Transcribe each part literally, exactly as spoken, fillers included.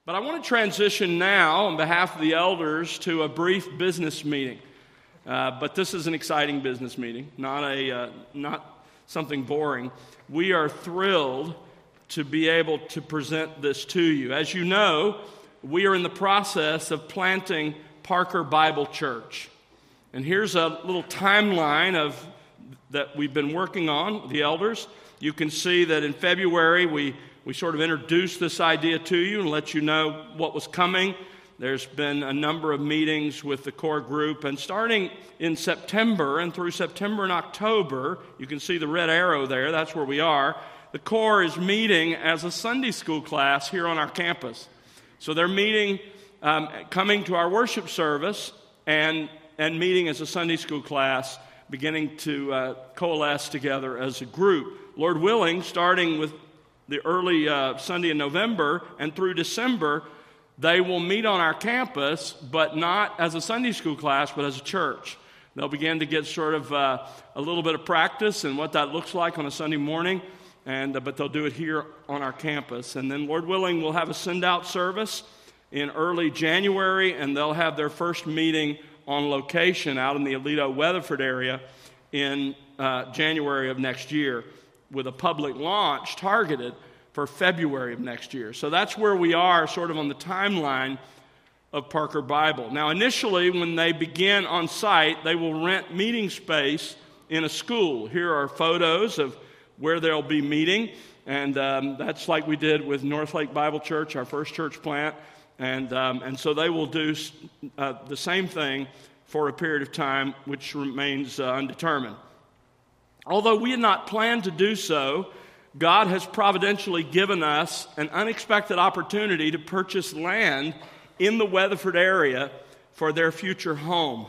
But I want to transition now on behalf of the elders to a brief business meeting. Uh, but this is an exciting business meeting, not a uh, not something boring. We are thrilled to be able to present this to you. As you know, we are in the process of planting Parker Bible Church. And here's a little timeline of that we've been working on, the elders. You can see that in February we, we sort of introduced this idea to you and let you know what was coming. There's been a number of meetings with the core group, and starting in September and through September and October, you can see the red arrow there, that's where we are. The core is meeting as a Sunday school class here on our campus. So they're meeting, um, coming to our worship service and, and meeting as a Sunday school class, beginning to uh, coalesce together as a group. Lord willing, starting with the early uh, Sunday in November and through December, they will meet on our campus, but not as a Sunday school class, but as a church. They'll begin to get sort of uh, a little bit of practice in what that looks like on a Sunday morning, and uh, but they'll do it here on our campus. And then, Lord willing, we'll have a send-out service in early January, and they'll have their first meeting on location out in the Aledo, Weatherford area in uh, January of next year, with a public launch targeted for February of next year. So that's where we are sort of on the timeline of Parker Bible. Now, initially, when they begin on site, they will rent meeting space in a school. Here are photos of where they'll be meeting, and um, that's like we did with Northlake Bible Church, our first church plant, and, um, and so they will do uh, the same thing for a period of time, which remains uh, undetermined. Although we had not planned to do so, God has providentially given us an unexpected opportunity to purchase land in the Weatherford area for their future home.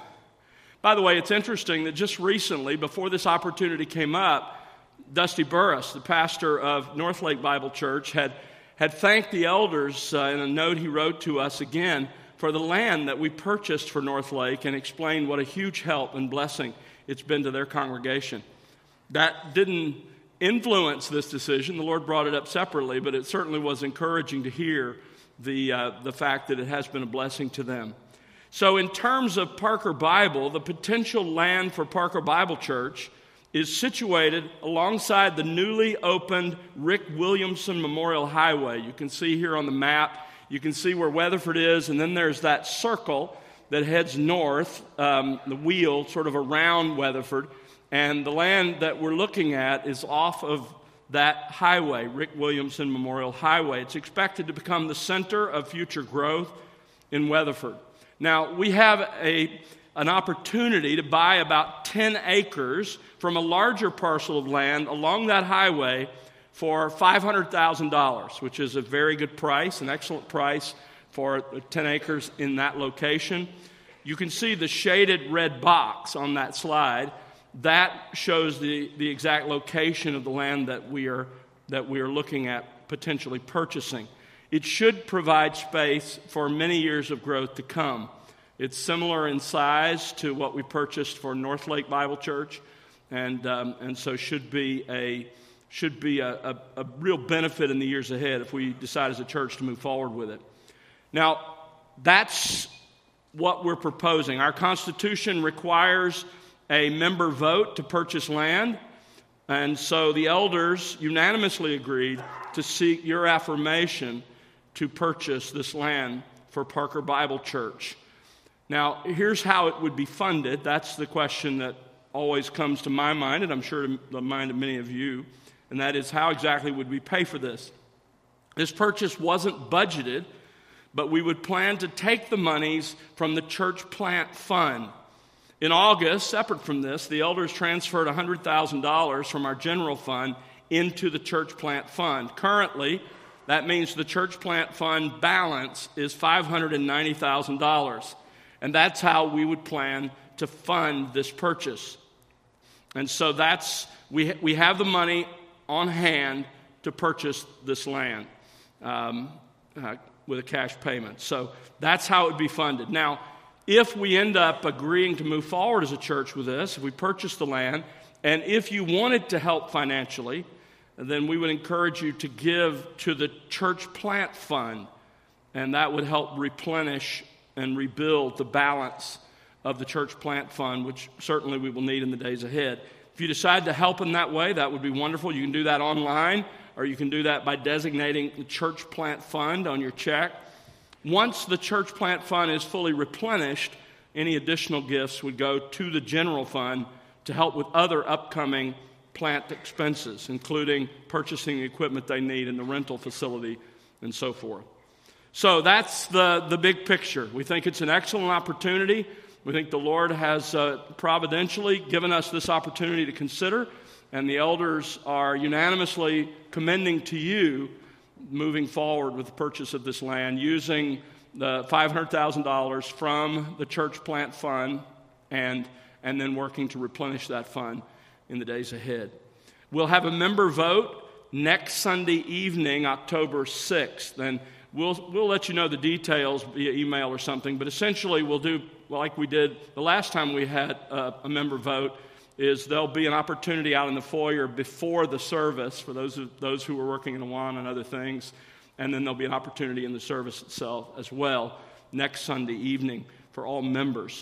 By the way, it's interesting that just recently, before this opportunity came up, Dusty Burris, the pastor of Northlake Bible Church, had, had thanked the elders uh, in a note he wrote to us again for the land that we purchased for Northlake, and explained what a huge help and blessing it's been to their congregation. That didn't influence this decision. The Lord brought it up separately, but it certainly was encouraging to hear the uh, the fact that it has been a blessing to them. So in terms of Parker Bible, the potential land for Parker Bible Church is situated alongside the newly opened Rick Williamson Memorial Highway. You can see here on the map, you can see where Weatherford is, and then there's that circle that heads north, um, the wheel sort of around Weatherford. And the land that we're looking at is off of that highway, Rick Williamson Memorial Highway. It's expected to become the center of future growth in Weatherford. Now, we have a, an opportunity to buy about ten acres from a larger parcel of land along that highway for five hundred thousand dollars, which is a very good price, an excellent price for ten acres in that location. You can see the shaded red box on that slide. That shows the, the exact location of the land that we are that we are looking at potentially purchasing. It should provide space for many years of growth to come. It's similar in size to what we purchased for Northlake Bible Church, and um, and so should be a should be a, a, a real benefit in the years ahead if we decide as a church to move forward with it. Now, that's what we're proposing. Our Constitution requires a member vote to purchase land, and so the elders unanimously agreed to seek your affirmation to purchase this land for Parker Bible Church. Now, here's how it would be funded. That's the question that always comes to my mind, and I'm sure to the mind of many of you, and that is, how exactly would we pay for this? This purchase wasn't budgeted, but we would plan to take the monies from the church plant fund. In August, separate from this, the elders transferred one hundred thousand dollars from our general fund into the church plant fund. Currently, that means the church plant fund balance is five hundred ninety thousand dollars. And that's how we would plan to fund this purchase. And so that's, we, we have the money on hand to purchase this land um, uh, with a cash payment. So that's how it would be funded. Now, if we end up agreeing to move forward as a church with this, if we purchase the land, and if you wanted to help financially, then we would encourage you to give to the church plant fund and that would help replenish and rebuild the balance of the church plant fund, which certainly we will need in the days ahead. If you decide to help in that way, that would be wonderful. You can do that online, or you can do that by designating the church plant fund on your check. Once the church plant fund is fully replenished, any additional gifts would go to the general fund to help with other upcoming plant expenses, including purchasing the equipment they need in the rental facility and so forth. So that's the, the big picture. We think it's an excellent opportunity. We think the Lord has uh, providentially given us this opportunity to consider, and the elders are unanimously commending to you moving forward with the purchase of this land using the five hundred thousand dollars from the church plant fund and, and then working to replenish that fund in the days ahead. We'll have a member vote next Sunday evening, October sixth, and we'll, we'll let you know the details via email or something, but essentially we'll do like we did the last time we had a, a member vote, is there'll be an opportunity out in the foyer before the service for those of, those who are working in Awana and other things, and then there'll be an opportunity in the service itself as well next Sunday evening for all members.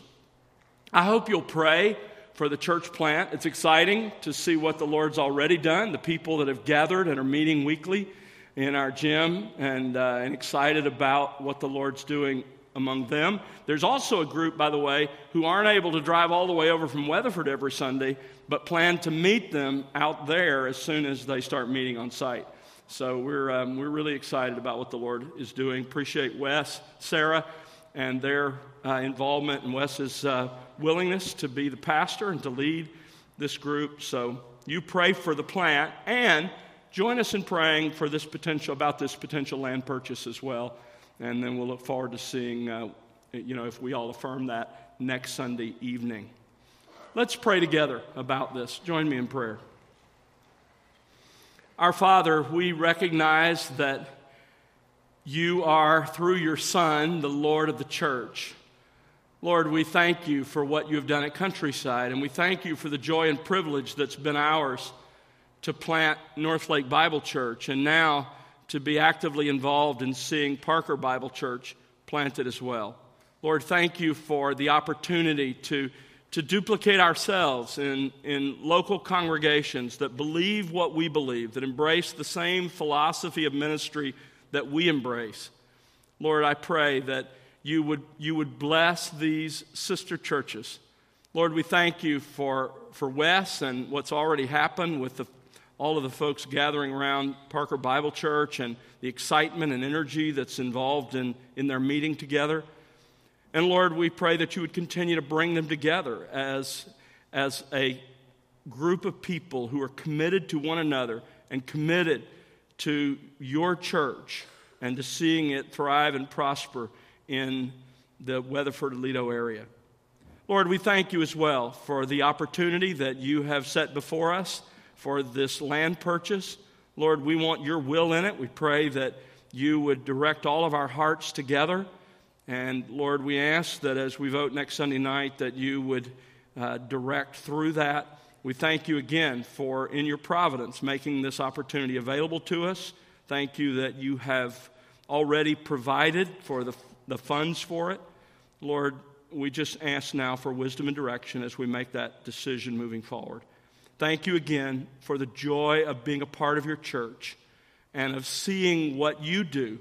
I hope you'll pray for the church plant. It's exciting to see what the Lord's already done, the people that have gathered and are meeting weekly in our gym, and, uh, and excited about what the Lord's doing among them. There's also a group, by the way, who aren't able to drive all the way over from Weatherford every Sunday, but plan to meet them out there as soon as they start meeting on site. So we're um, we're really excited about what the Lord is doing. Appreciate Wes, Sarah, and their uh, involvement and Wes's uh, willingness to be the pastor and to lead this group. So you pray for the plant and join us in praying for this potential about this potential land purchase as well. And then we'll look forward to seeing, uh, you know, if we all affirm that next Sunday evening. Let's pray together about this. Join me in prayer. Our Father, we recognize that you are, through your Son, the Lord of the church. Lord, we thank you for what you have done at Countryside, and we thank you for the joy and privilege that's been ours to plant Northlake Bible Church, and now to be actively involved in seeing Parker Bible Church planted as well. Lord, thank you for the opportunity to, to duplicate ourselves in, in local congregations that believe what we believe, that embrace the same philosophy of ministry that we embrace. Lord, I pray that you would, you would bless these sister churches. Lord, we thank you for, for Wes and what's already happened with the all of the folks gathering around Parker Bible Church and the excitement and energy that's involved in, in their meeting together. And Lord, we pray that you would continue to bring them together as, as a group of people who are committed to one another and committed to your church and to seeing it thrive and prosper in the Weatherford-Aledo area. Lord, we thank you as well for the opportunity that you have set before us for this land purchase. Lord, we want your will in it. We pray that you would direct all of our hearts together. And Lord, we ask that as we vote next Sunday night, that you would uh, direct through that. We thank you again for, in your providence, making this opportunity available to us. Thank you that you have already provided for the, the funds for it. Lord, we just ask now for wisdom and direction as we make that decision moving forward. Thank you again for the joy of being a part of your church and of seeing what you do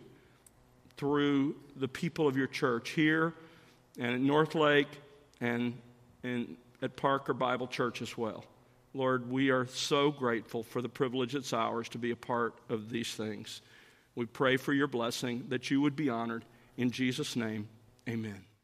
through the people of your church here and at Northlake and, and at Parker Bible Church as well. Lord, we are so grateful for the privilege that's ours to be a part of these things. We pray for your blessing, that you would be honored. In Jesus' name, amen.